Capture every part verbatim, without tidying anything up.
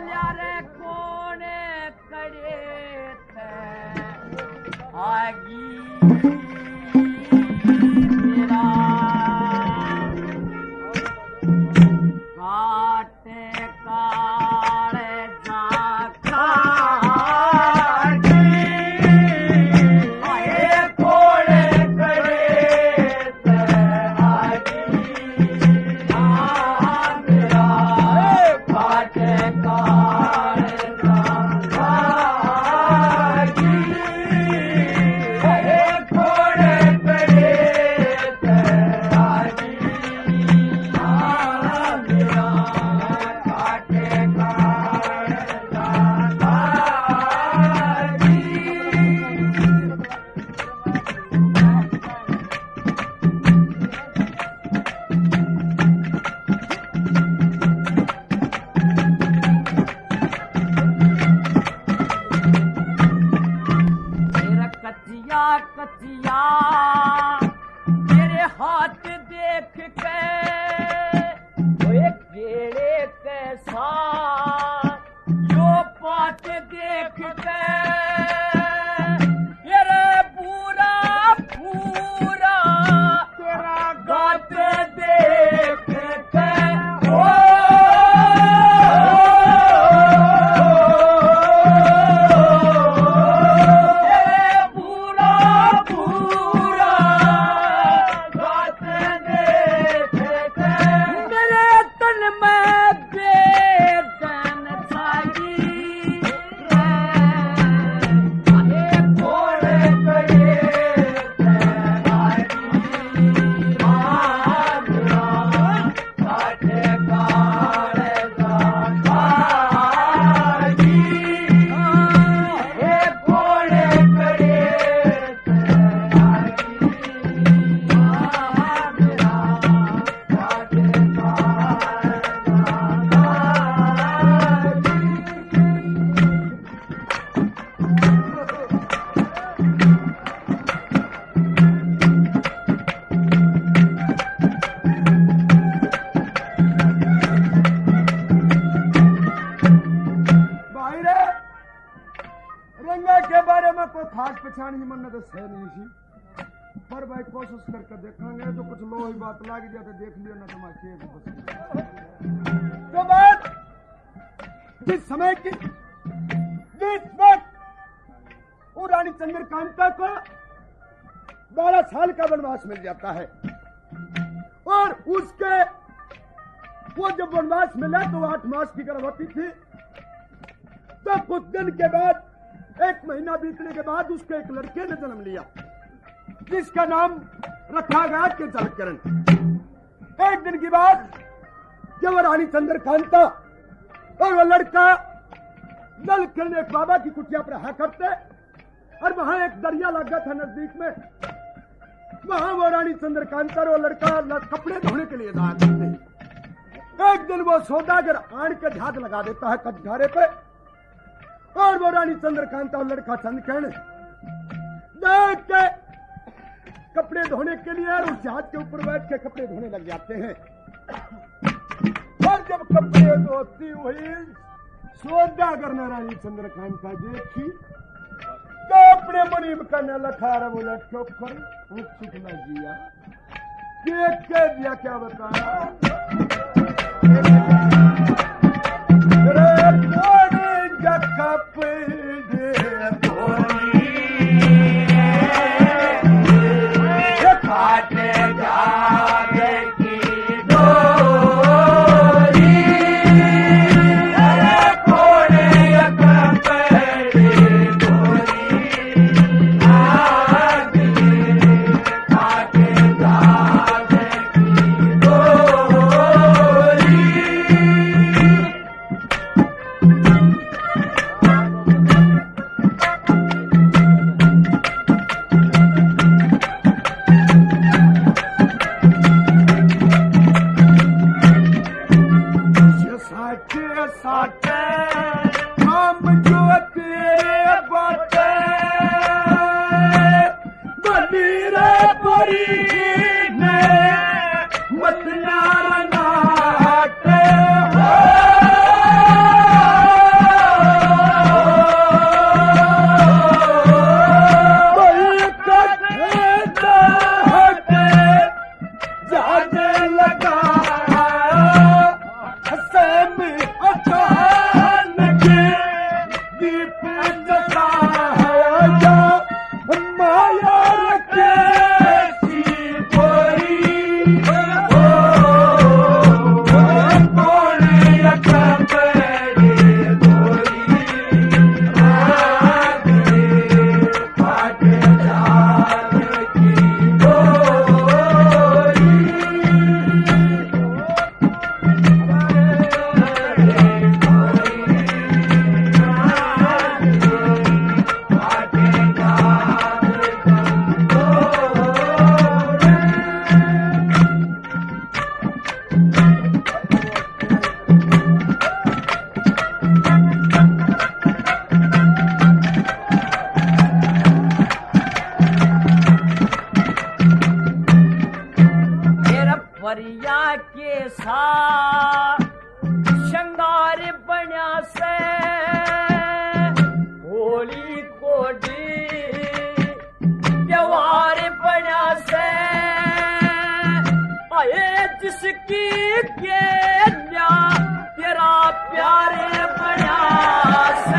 बोलिया रे कौन करे थे आगी मेरा काटे काले जाखा कचिया मेरे हाथ देख के वो केड़े कैसा यो पात देख के मेरे पूरा पूरा तेरा गात देख के ओ पर भाई कोशिश करके देखेंगे तो कुछ लो ही बात लागी जाते देख लियो ना तुम्हारे तो बात जिस समय की जिस वक्त वो रानी चंद्रकांता को बारह साल का वनवास मिल जाता है और उसके वो जब वनवास मिला तो आठ मास की गर्भवती थी तो कुछ दिन के बाद एक महीना बीतने के बाद उसके एक लड़के ने जन्म लिया जिसका नाम रखा गया के जलकरण। एक दिन की बात जब रानी चंद्रकांता और वह लड़का जलकरण एक बाबा की कुटिया पर रहा करते और वहां एक दरिया लगा था नजदीक में, वहां वो रानी चंद्रकांता और वो लड़का कपड़े धोने के लिए जाया करते। एक दिन वो सौदागर आड़ के झाग लगा देता है कटघारे पे और वो रानी चंद्रकांता और लड़का चंद्रकरण देख के कपड़े धोने के लिए उस जहाज के ऊपर बैठ के कपड़े धोने लग जाते हैं। और जब कपड़े धोती हुई सौदागर ने रानी चंद्रकांता देखी तो अपने मुनीम करने लखा रहा बोला चुप कर सुखना जिया देख के दिया क्या बताया में अचानक दीप जला है जो माया रखे सी बोरी कौन अकबरे बोरी रात फाट जान की बोरी परिया के साथ श्रृंगार बन्या से होली कोडी व्यवहार बन्या से आए जिसकी के तेरा प्यारे बन्या से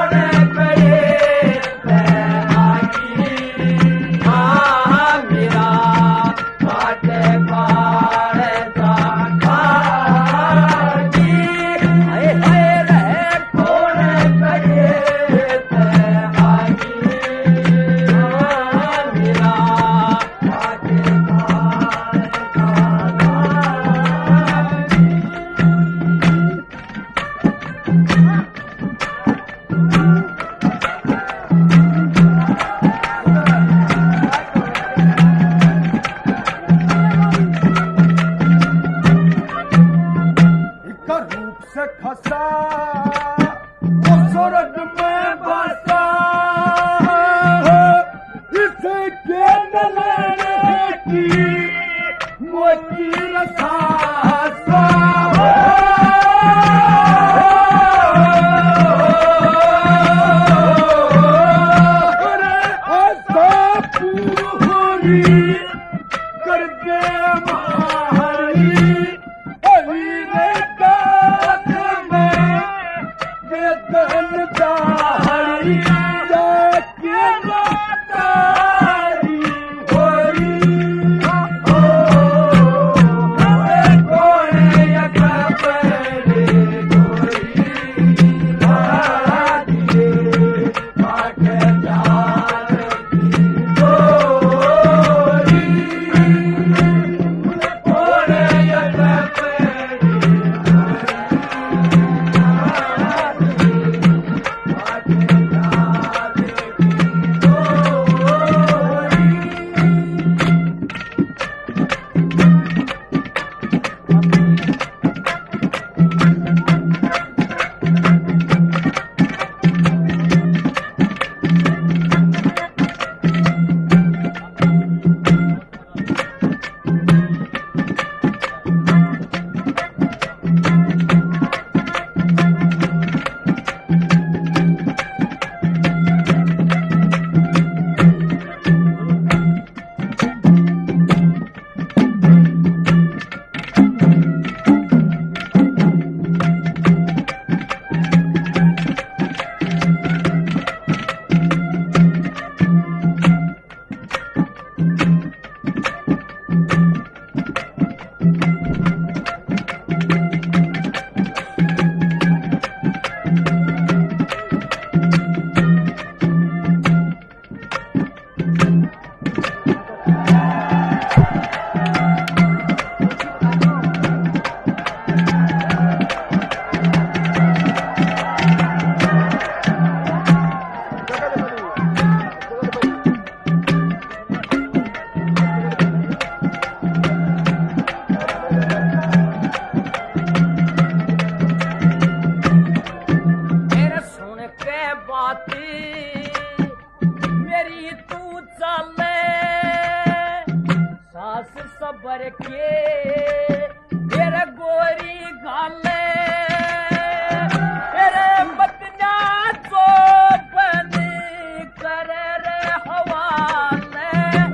मेरा करके फिर गोरी गाले तेरे बतना तो बनी करे रे हवाले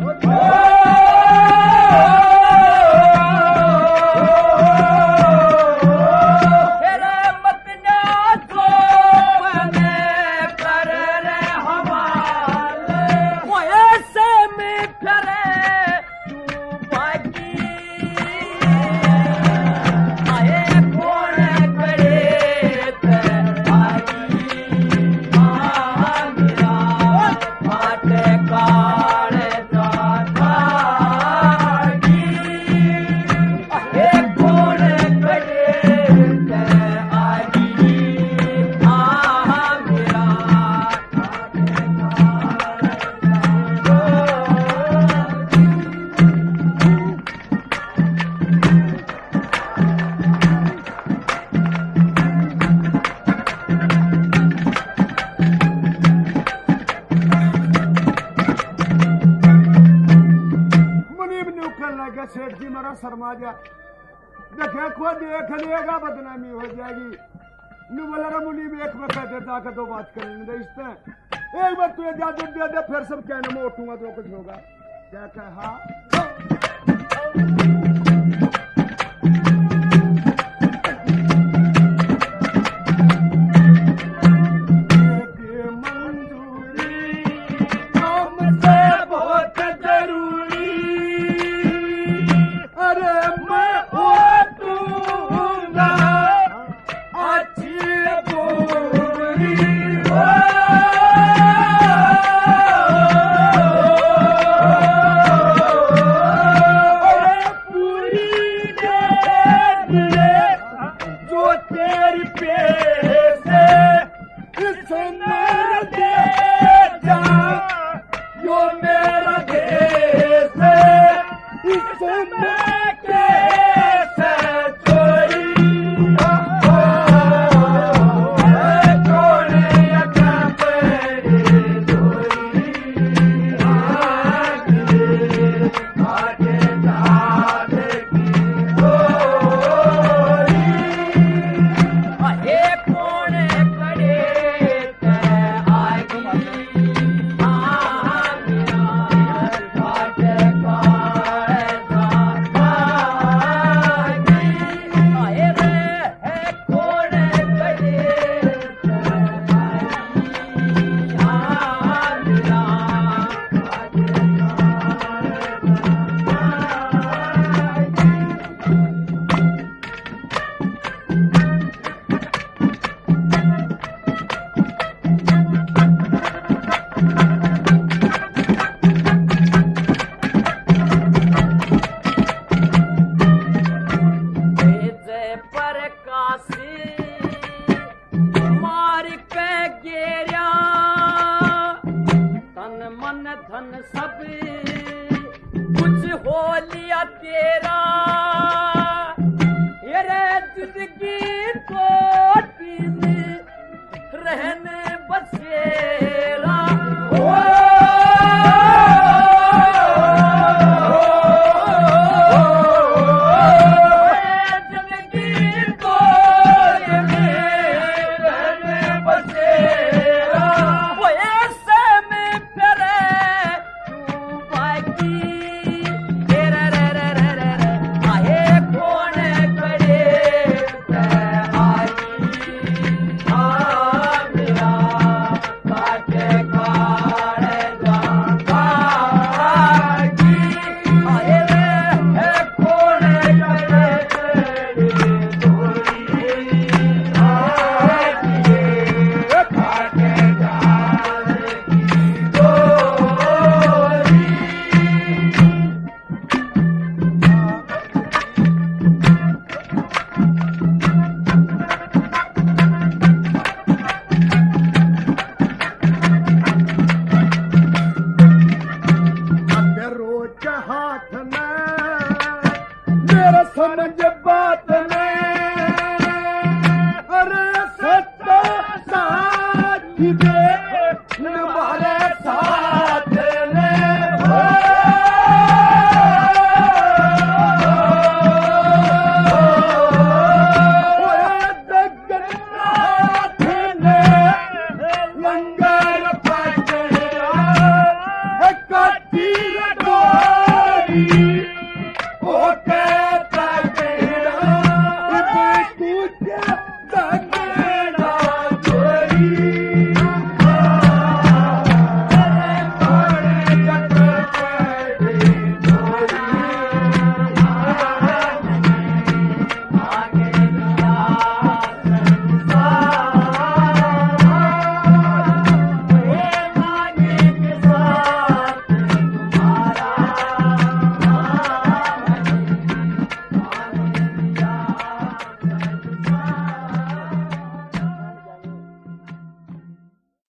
तेरे बतना तो बनी करे रे हवाले वो ऐसे में करे तू बाकी आए कौन करे ते आगी आ मेरा फाटे काले जागी आए कौन करे ते आगी आ मेरा मुनीब ने उखल लगा सेठ जी मेरा शर्मा जा देखे को देख लेगा बदनामी हो जाएगी नु बोला रे मुनीब एक वक्त देता के दो बात करेंगे रिश्ते एक बार तू जादू दे दे फिर सब कहने में उठूंगा तो कुछ होगा क्या कहा ये मंजूरी हमसे बहुत जरूरी अरे मैं हो दूंगा अच्छी पूरी हो अरे पूरी दे दे जो तेरी पैसे इसमें दे जा यो मेरा देश है इसमें कैसे चोरी चोरी कपड़े चोरी आगे जाने की चोरी आए कौन करे ते आगी आ मेरा फाटे काले जागी आए रे है कौन करे ते आगी आ मेरा भेजे प्रकाशी मार के गेरिया तन मन धन सब कुछ हो लिया तेरा ये रे जिंदगी तो तीन रहने बसेरा जिंदगी तो रहने बसेरा वो ऐसे में फिरे तू बाकी रे रे रे रे रे रे आए कौन करे ते आगी आ मेरा फाटे काले जागी आए रे है कौन करे तेरी चोरी आगी फाटे काले चोरी अबे रोज हाथ में मेरा समझ बात में अरे सत्ता साथ दे